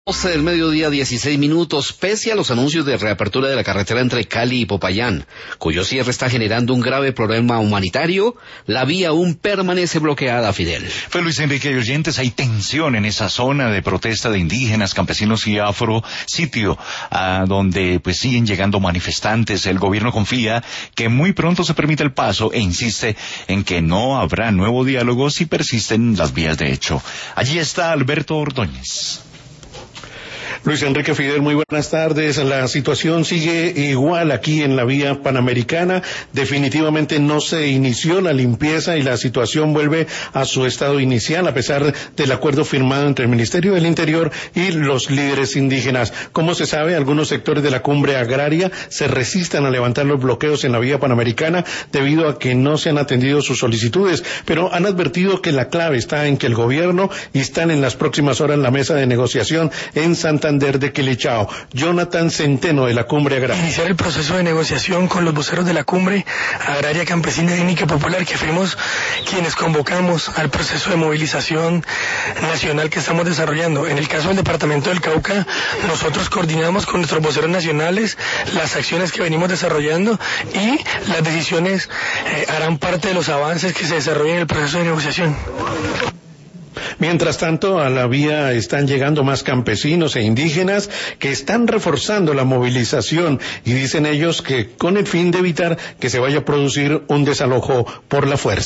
12 del mediodía, 16 minutos, pese a los anuncios de reapertura de la carretera entre Cali y Popayán, cuyo cierre está generando un grave problema humanitario, la vía aún permanece bloqueada, Fidel. Pues Luis Enrique y oyentes, hay tensión en esa zona de protesta de indígenas, campesinos y afro, sitio a donde pues siguen llegando manifestantes. El gobierno confía que muy pronto se permita el paso e insiste en que no habrá nuevo diálogo si persisten las vías de hecho. Allí está Alberto Ordóñez. Luis Enrique, Fidel, muy buenas tardes. La situación sigue igual aquí en la vía panamericana. Definitivamente no se inició la limpieza y la situación vuelve a su estado inicial a pesar del acuerdo firmado entre el Ministerio del Interior y los líderes indígenas. Como se sabe, algunos sectores de la cumbre agraria se resisten a levantar los bloqueos en la vía panamericana debido a que no se han atendido sus solicitudes, pero han advertido que la clave está en que el gobierno instale en las próximas horas la mesa de negociación en Santander de Quilichao. Jonathan Centeno, de la Cumbre Agraria. Iniciar el proceso de negociación con los voceros de la Cumbre Agraria Campesina Étnica Popular, que fuimos quienes convocamos al proceso de movilización nacional que estamos desarrollando. En el caso del departamento del Cauca, nosotros coordinamos con nuestros voceros nacionales las acciones que venimos desarrollando y las decisiones harán parte de los avances que se desarrollen en el proceso de negociación. Mientras tanto, a la vía están llegando más campesinos e indígenas que están reforzando la movilización y dicen ellos que con el fin de evitar que se vaya a producir un desalojo por la fuerza.